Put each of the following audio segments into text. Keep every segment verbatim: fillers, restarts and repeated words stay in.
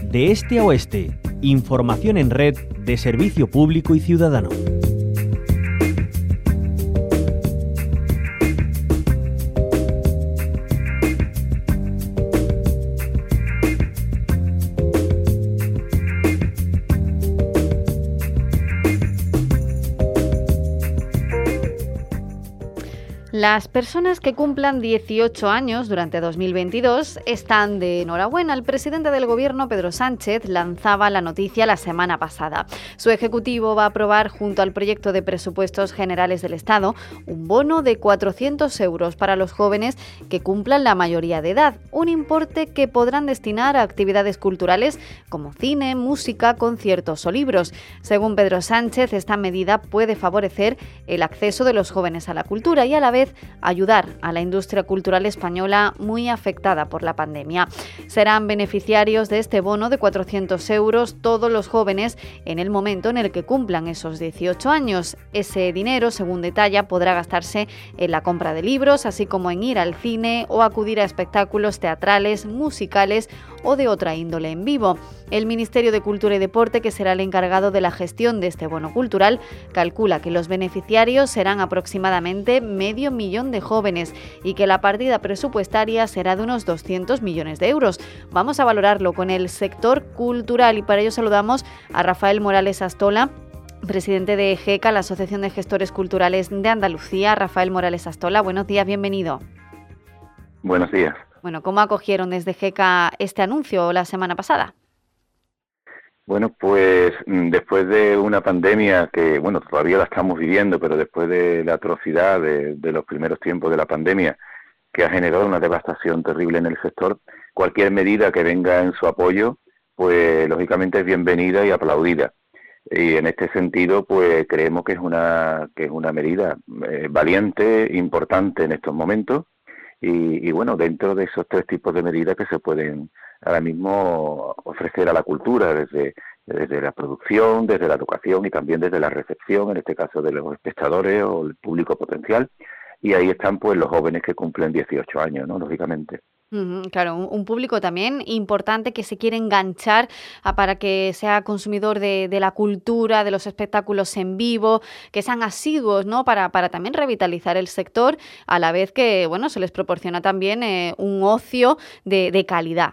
De este a oeste, información en red de servicio público y ciudadano. Las personas que cumplan dieciocho años durante dos mil veintidós están de enhorabuena. El presidente del Gobierno, Pedro Sánchez, lanzaba la noticia la semana pasada. Su ejecutivo va a aprobar, junto al proyecto de presupuestos generales del Estado, un bono de cuatrocientos euros para los jóvenes que cumplan la mayoría de edad, un importe que podrán destinar a actividades culturales como cine, música, conciertos o libros. Según Pedro Sánchez, esta medida puede favorecer el acceso de los jóvenes a la cultura y a la vez ayudar a la industria cultural española muy afectada por la pandemia. Serán beneficiarios de este bono de cuatrocientos euros todos los jóvenes en el momento en el que cumplan esos dieciocho años. Ese dinero, según detalla, podrá gastarse en la compra de libros, así como en ir al cine o acudir a espectáculos teatrales, musicales o de otra índole en vivo. El Ministerio de Cultura y Deporte, que será el encargado de la gestión de este bono cultural, calcula que los beneficiarios serán aproximadamente medio millón de jóvenes y que la partida presupuestaria será de unos doscientos millones de euros. Vamos a valorarlo con el sector cultural y para ello saludamos a Rafael Morales Astola, presidente de GECA, la Asociación de Gestores Culturales de Andalucía. Rafael Morales Astola, buenos días, bienvenido. Buenos días. Bueno, ¿cómo acogieron desde GECA este anuncio la semana pasada? Bueno, pues después de una pandemia que, bueno, todavía la estamos viviendo, pero después de la atrocidad de, de los primeros tiempos de la pandemia, que ha generado una devastación terrible en el sector, cualquier medida que venga en su apoyo, pues lógicamente es bienvenida y aplaudida. Y en este sentido, pues creemos que es una que es una medida eh, valiente, importante en estos momentos, y, y bueno, dentro de esos tres tipos de medidas que se pueden ahora mismo ofrecer a la cultura, desde, desde la producción, desde la educación y también desde la recepción, en este caso de los espectadores o el público potencial, y ahí están pues los jóvenes que cumplen dieciocho años, ¿no? Lógicamente. Uh-huh, claro, un, un público también importante que se quiere enganchar a, para que sea consumidor de, de la cultura, de los espectáculos en vivo, que sean asiduos, ¿no? Para, para también revitalizar el sector, a la vez que, bueno, se les proporciona también eh, un ocio de, de calidad.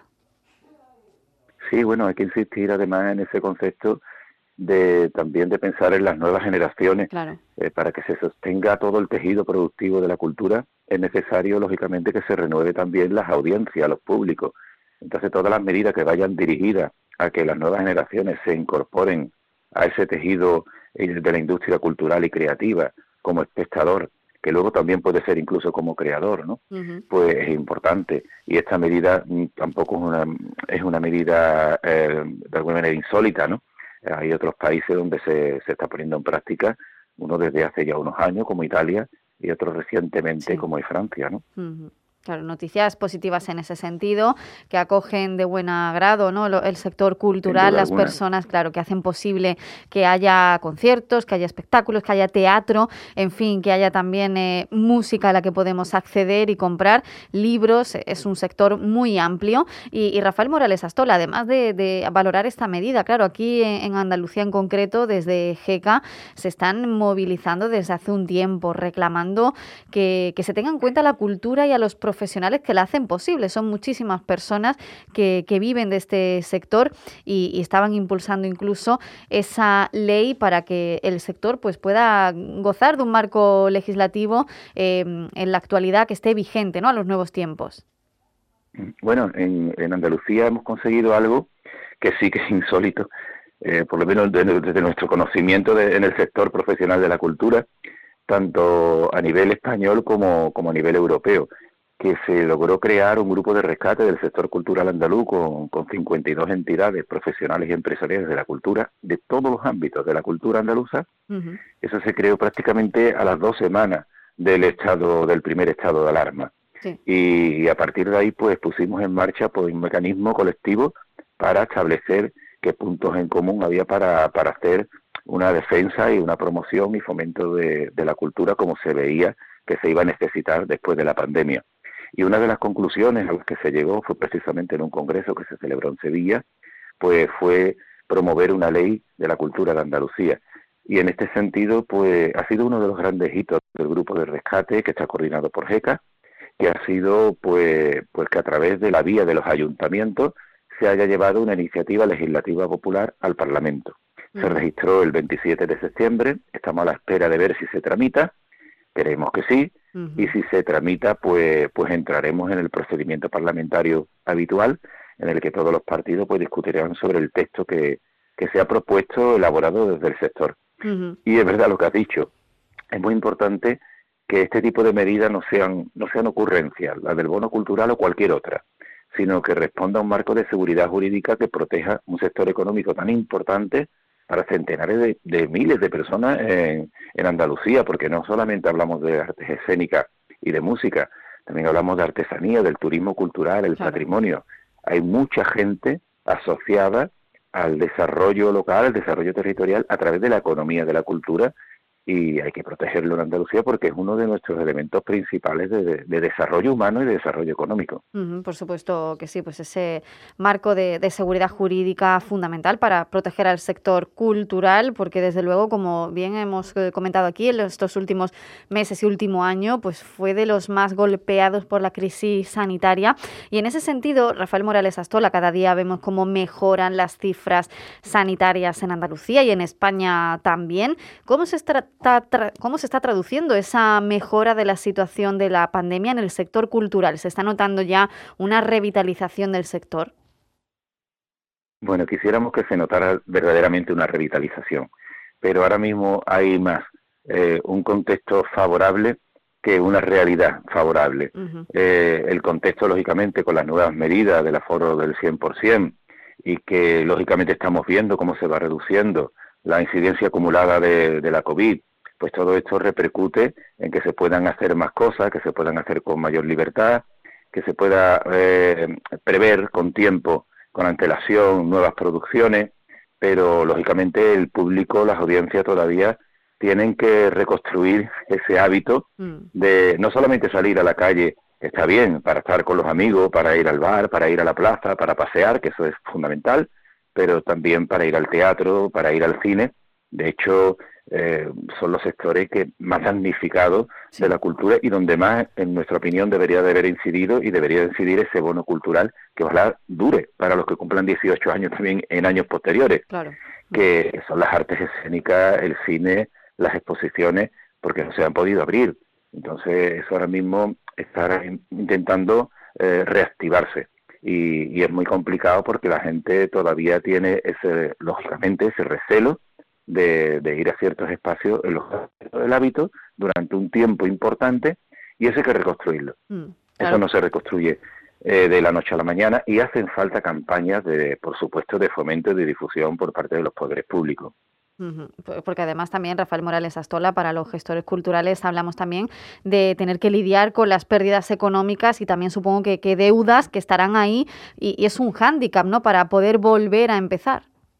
Sí, bueno, hay que insistir además en ese concepto de también de pensar en las nuevas generaciones. Claro. Eh, para que se sostenga todo el tejido productivo de la cultura es necesario, lógicamente, que se renueve también las audiencias, los públicos. Entonces, todas las medidas que vayan dirigidas a que las nuevas generaciones se incorporen a ese tejido de la industria cultural y creativa como espectador, que luego también puede ser incluso como creador, ¿no? Uh-huh. Pues es importante. Y esta medida tampoco es una, es una medida eh, de alguna manera insólita, ¿no? Hay otros países donde se, se está poniendo en práctica, uno desde hace ya unos años, como Italia, y otro recientemente, sí, como es Francia, ¿no? Uh-huh. Claro, noticias positivas en ese sentido, que acogen de buen agrado, ¿no? El sector cultural, las alguna. personas, claro, que hacen posible que haya conciertos, que haya espectáculos, que haya teatro, en fin, que haya también eh, música a la que podemos acceder y comprar, libros. Es un sector muy amplio. Y, y Rafael Morales Astola, además de, de valorar esta medida, claro, aquí en, en Andalucía en concreto, desde GECA, se están movilizando desde hace un tiempo, reclamando que, que se tenga en cuenta la cultura y a los profesionales profesionales que la hacen posible. Son muchísimas personas que, que viven de este sector y, y estaban impulsando incluso esa ley para que el sector pues pueda gozar de un marco legislativo eh, en la actualidad que esté vigente, ¿no? A los nuevos tiempos. Bueno, en, en Andalucía hemos conseguido algo que sí que es insólito, eh, por lo menos desde, desde nuestro conocimiento de, en el sector profesional de la cultura, tanto a nivel español como, como a nivel europeo, que se logró crear un grupo de rescate del sector cultural andaluz con, con cincuenta y dos entidades profesionales y empresariales de la cultura, de todos los ámbitos de la cultura andaluza. Uh-huh. Eso se creó prácticamente a las dos semanas del estado del primer estado de alarma. Sí. Y, y a partir de ahí pues pusimos en marcha pues, un mecanismo colectivo para establecer qué puntos en común había para, para hacer una defensa y una promoción y fomento de, de la cultura como se veía que se iba a necesitar después de la pandemia. Y una de las conclusiones a las que se llegó fue precisamente en un congreso que se celebró en Sevilla, pues fue promover una ley de la cultura de Andalucía. Y en este sentido, pues ha sido uno de los grandes hitos del grupo de rescate que está coordinado por GECA, que ha sido pues, pues que a través de la vía de los ayuntamientos se haya llevado una iniciativa legislativa popular al Parlamento. Uh-huh. Se registró el veintisiete de septiembre, estamos a la espera de ver si se tramita, creemos que sí, uh-huh. y si se tramita, pues, pues entraremos en el procedimiento parlamentario habitual, en el que todos los partidos pues discutirán sobre el texto que, que se ha propuesto, elaborado desde el sector. Uh-huh. Y es verdad lo que has dicho, es muy importante que este tipo de medidas no sean, no sean ocurrencias, la del bono cultural o cualquier otra, sino que responda a un marco de seguridad jurídica que proteja un sector económico tan importante para centenares de, de miles de personas en, en Andalucía, porque no solamente hablamos de artes escénicas y de música, también hablamos de artesanía, del turismo cultural, el claro. patrimonio. Hay mucha gente asociada al desarrollo local, al desarrollo territorial, a través de la economía de la cultura, y hay que protegerlo en Andalucía porque es uno de nuestros elementos principales de, de, de desarrollo humano y de desarrollo económico. Uh-huh, por supuesto que sí, pues ese marco de, de seguridad jurídica fundamental para proteger al sector cultural, porque desde luego, como bien hemos comentado aquí, en estos últimos meses y último año, pues fue de los más golpeados por la crisis sanitaria. Y en ese sentido, Rafael Morales Astola, cada día vemos cómo mejoran las cifras sanitarias en Andalucía y en España también. ¿Cómo se está ¿Cómo se está traduciendo esa mejora de la situación de la pandemia en el sector cultural? ¿Se está notando ya una revitalización del sector? Bueno, quisiéramos que se notara verdaderamente una revitalización, pero ahora mismo hay más eh, un contexto favorable que una realidad favorable. Uh-huh. Eh, el contexto, lógicamente, con las nuevas medidas del aforo del cien por ciento y que, lógicamente, estamos viendo cómo se va reduciendo la incidencia acumulada de, de la COVID, pues todo esto repercute en que se puedan hacer más cosas, que se puedan hacer con mayor libertad, que se pueda eh, prever con tiempo, con antelación, nuevas producciones, pero lógicamente el público, las audiencias todavía tienen que reconstruir ese hábito mm. de no solamente salir a la calle, está bien, para estar con los amigos, para ir al bar, para ir a la plaza, para pasear, que eso es fundamental, pero también para ir al teatro, para ir al cine. De hecho, eh, son los sectores que más damnificados sí. de la cultura y donde más, en nuestra opinión, debería de haber incidido y debería de incidir ese bono cultural que ojalá dure para los que cumplan dieciocho años también en años posteriores, claro. que son las artes escénicas, el cine, las exposiciones, porque no se han podido abrir. Entonces, eso ahora mismo está intentando eh, reactivarse. Y, y es muy complicado porque la gente todavía tiene ese, lógicamente, ese recelo de, de ir a ciertos espacios en los del hábito durante un tiempo importante, y eso hay que reconstruirlo. Mm, claro. Eso no se reconstruye eh, de la noche a la mañana, y hacen falta campañas, de, por supuesto, de fomento y de difusión por parte de los poderes públicos. Uh-huh. Porque además también, Rafael Morales Astola, para los gestores culturales hablamos también de tener que lidiar con las pérdidas económicas y también supongo que, que deudas que estarán ahí y, y es un hándicap, ¿no?, para poder volver a empezar.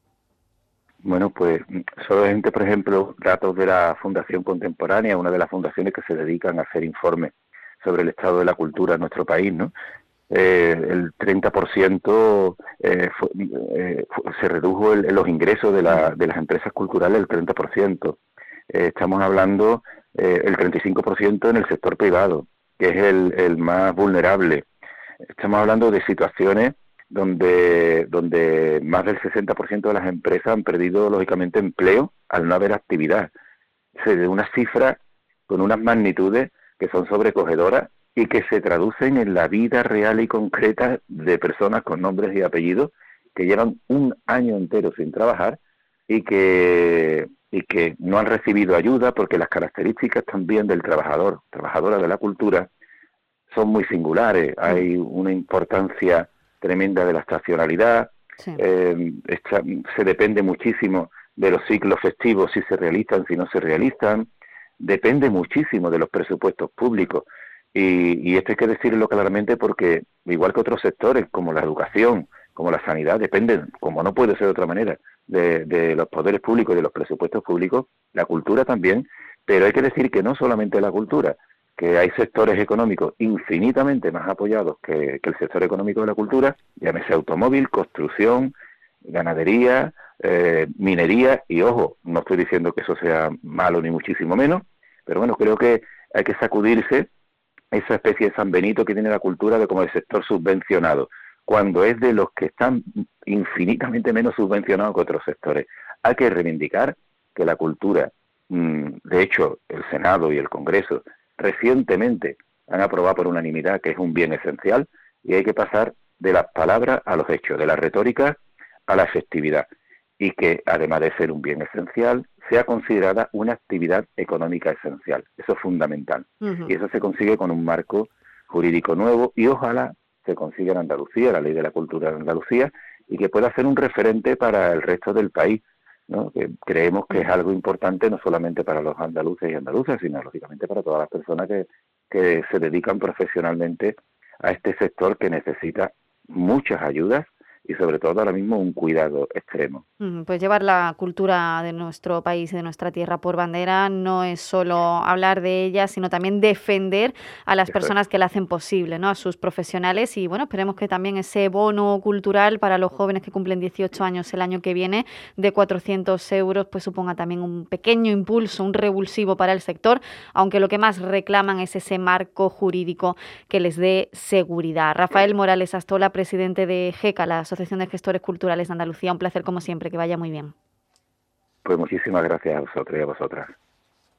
Bueno, pues solamente, por ejemplo, datos de la Fundación Contemporánea, una de las fundaciones que se dedican a hacer informes sobre el estado de la cultura en nuestro país, ¿no? Eh, el treinta por ciento eh, fue, eh, se redujo el, los ingresos de, la, de las empresas culturales el treinta por ciento. Eh, estamos hablando eh, el treinta y cinco por ciento en el sector privado, que es el, el más vulnerable. Estamos hablando de situaciones donde, donde más del sesenta por ciento de las empresas han perdido, lógicamente, empleo al no haber actividad. Se de una cifra con unas magnitudes que son sobrecogedoras y que se traducen en la vida real y concreta de personas con nombres y apellidos que llevan un año entero sin trabajar y que, y que no han recibido ayuda, porque las características también del trabajador, trabajadora de la cultura, son muy singulares. Hay una importancia tremenda de la estacionalidad, sí. eh, esta, se depende muchísimo de los ciclos festivos, si se realizan, si no se realizan, depende muchísimo de los presupuestos públicos. Y, y esto hay que decirlo claramente porque, igual que otros sectores, como la educación, como la sanidad, dependen, como no puede ser de otra manera, de, de los poderes públicos y de los presupuestos públicos, la cultura también, pero hay que decir que no solamente la cultura, que hay sectores económicos infinitamente más apoyados que, que el sector económico de la cultura, llámese automóvil, construcción, ganadería, eh, minería, y ojo, no estoy diciendo que eso sea malo ni muchísimo menos, pero bueno, creo que hay que sacudirse esa especie de San Benito que tiene la cultura de como el sector subvencionado, cuando es de los que están infinitamente menos subvencionados que otros sectores. Hay que reivindicar que la cultura, de hecho, el Senado y el Congreso recientemente han aprobado por unanimidad que es un bien esencial, y hay que pasar de las palabras a los hechos, de la retórica a la efectividad, y que además de ser un bien esencial, sea considerada una actividad económica esencial. Eso es fundamental. Uh-huh. Y eso se consigue con un marco jurídico nuevo, y ojalá se consiga en Andalucía, la Ley de la Cultura de Andalucía, y que pueda ser un referente para el resto del país, ¿no? Que creemos que es algo importante no solamente para los andaluces y andaluzas, sino lógicamente para todas las personas que, que se dedican profesionalmente a este sector, que necesita muchas ayudas y sobre todo ahora mismo un cuidado extremo. Pues llevar la cultura de nuestro país y de nuestra tierra por bandera no es solo hablar de ella, sino también defender a las Eso personas es. que la hacen posible, ¿no? A sus profesionales, y bueno, esperemos que también ese bono cultural para los jóvenes que cumplen dieciocho años el año que viene de cuatrocientos euros pues suponga también un pequeño impulso, un revulsivo para el sector, aunque lo que más reclaman es ese marco jurídico que les dé seguridad. Rafael Morales Astola, presidente de GECA, la Asociación de Gestores Culturales de Andalucía, un placer como siempre, que vaya muy bien. Pues muchísimas gracias a vosotros y a vosotras.